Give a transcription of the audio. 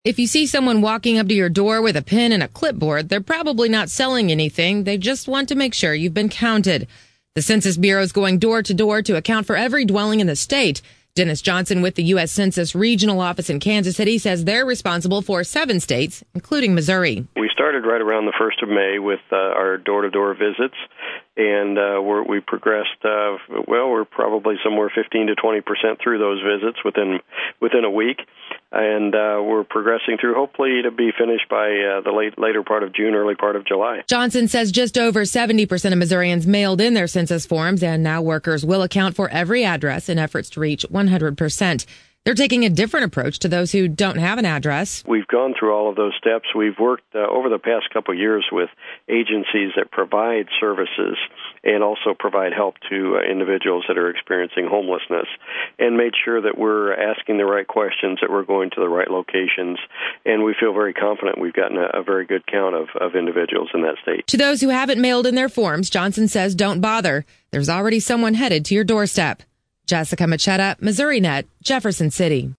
If you see someone walking up to your door with a pen and a clipboard, they're probably not selling anything. They just want to make sure you've been counted. The Census Bureau is going door to door to account for every dwelling in the state. Dennis Johnson with the U.S. Census Regional Office in Kansas City says they're responsible for 7 states, including Missouri. We started right around the 1st of May with our door-to-door visits, and we progressed, we're probably somewhere 15 to 20% through those visits within a week, and we're progressing through, hopefully to be finished by the later part of June, early part of July. Johnson says just over 70% of Missourians mailed in their census forms, and now workers will account for every address in efforts to reach 100%. They're taking a different approach to those who don't have an address. We've gone through all of those steps. We've worked over the past couple of years with agencies that provide services and also provide help to individuals that are experiencing homelessness, and made sure that we're asking the right questions, that we're going to the right locations, and we feel very confident we've gotten a very good count of individuals in that state. To those who haven't mailed in their forms, Johnson says don't bother. There's already someone headed to your doorstep. Jessica Machetta, MissouriNet, Jefferson City.